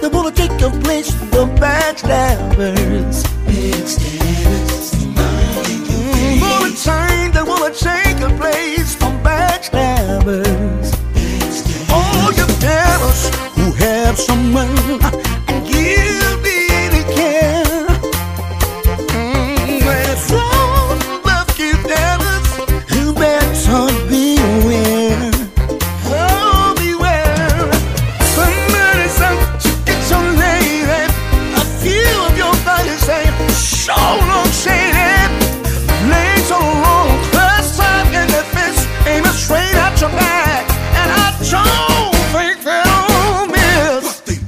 they wanna take your place, the backstabbers. All the time they wanna take your place, the backstabbers. All you devils who have someone and you really care. When it's all lucky devils who better beware. Oh, beware. Somebody's out to get your lady. A few of your buddies say, show no shady. Legs on long, first time in the fist, aiming straight at your back. And I don't think they'll miss.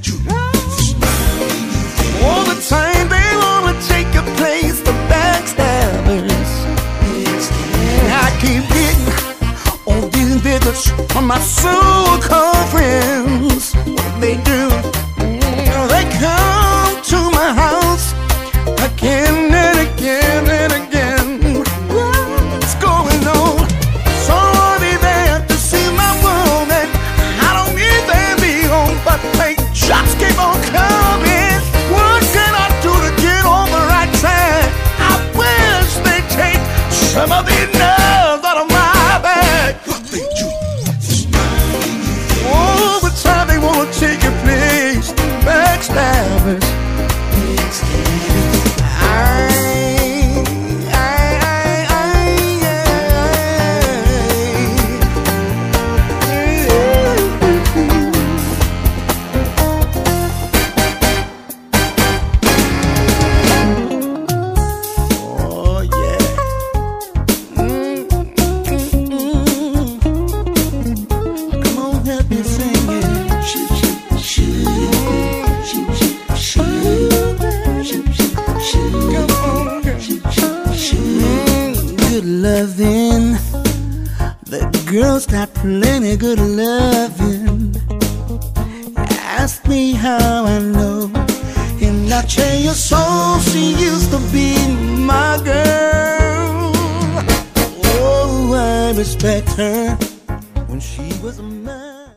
All the time they wanna take your place, the backstabbers. I keep getting all these visits from my so-called friends. What they do, they come to my house again and again and again. What's going on? So I'll be there to see my woman. I don't need them be home, but they just keep on coming. What can I do to get on the right track? I wish they'd take some of the nerves out of my back. All the time they wanna take your place, backstabbers. Oh yeah. Come on, help me sing it. Come on, good loving. The girl's got plenty good loving. Ask me how I know. And I tell you so, she used to be my girl. Oh, I respect her when she was mine.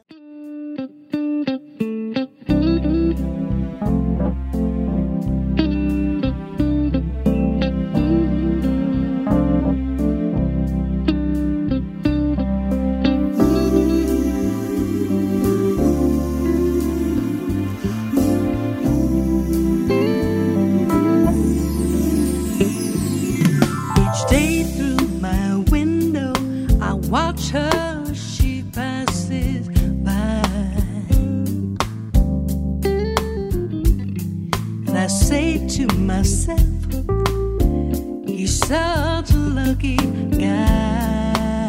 Each day through my window, I watch her, she passes by. And I say to myself, he's such a lucky guy.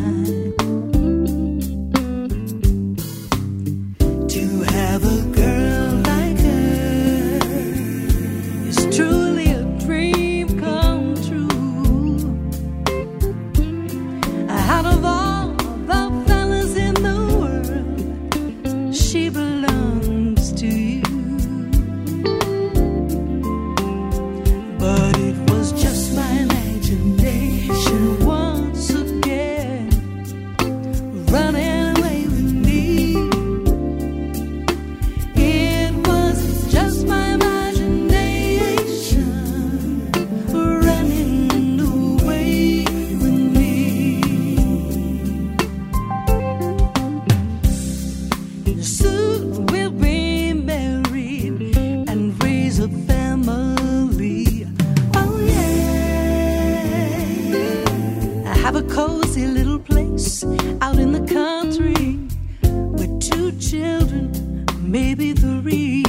To have a girl like her is truly a dream come true. Out of all the fellas in the world, she belongs to you. But it was just my imagination once again, running away with me. It was just my imagination running away with me. Soon we'll be married and raise a family. Oh yeah. I have a cozy little place out in the country with 2 children, maybe 3.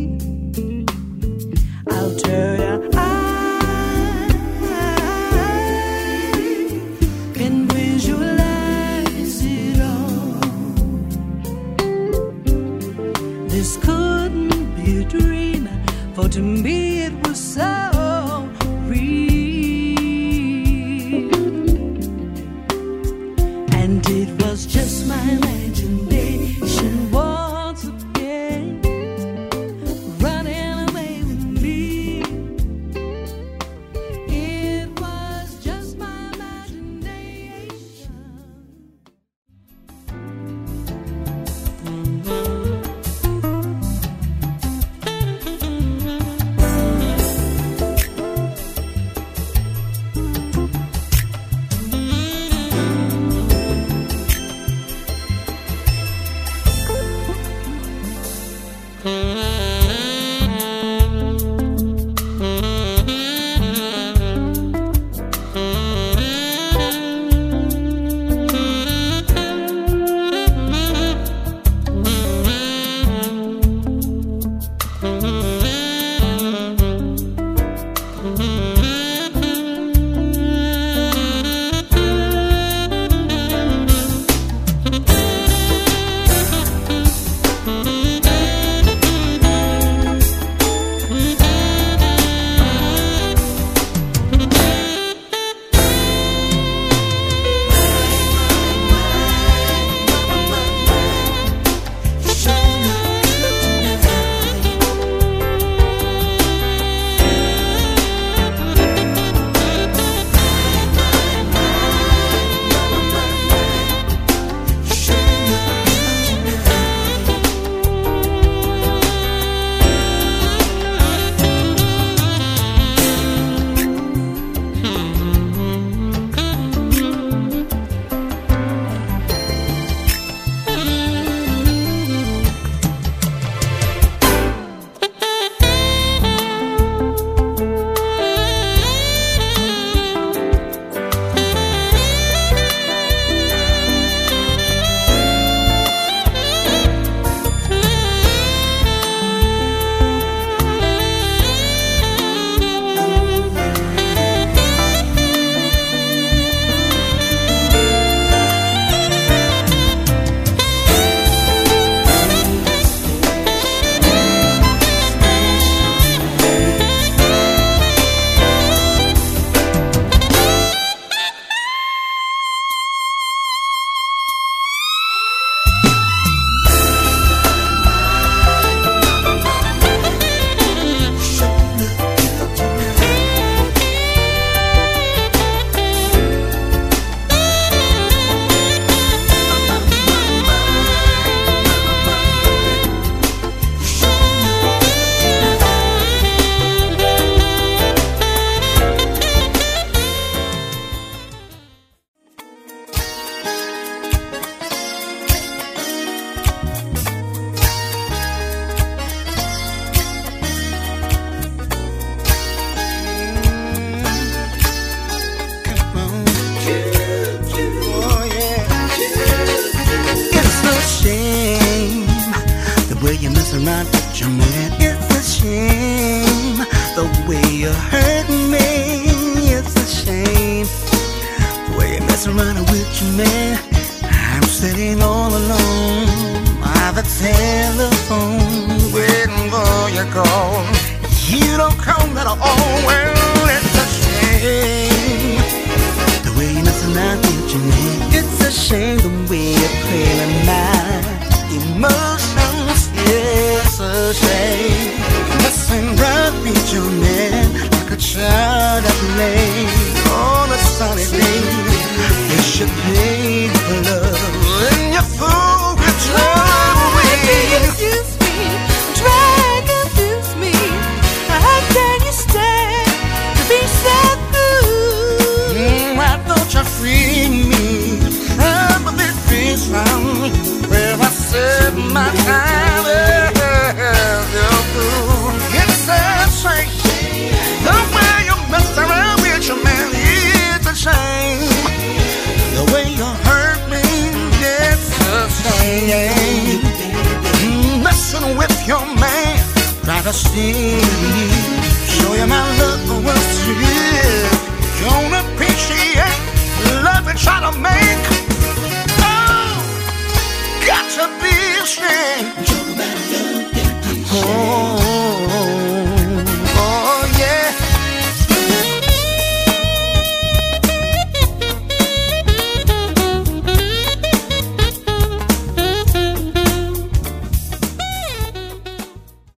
I'll tell ya, I can visualize it all. This couldn't be a dream, for to me it was so real. And it was just my imagination once again, running away with me. It was just my imagination. Oh,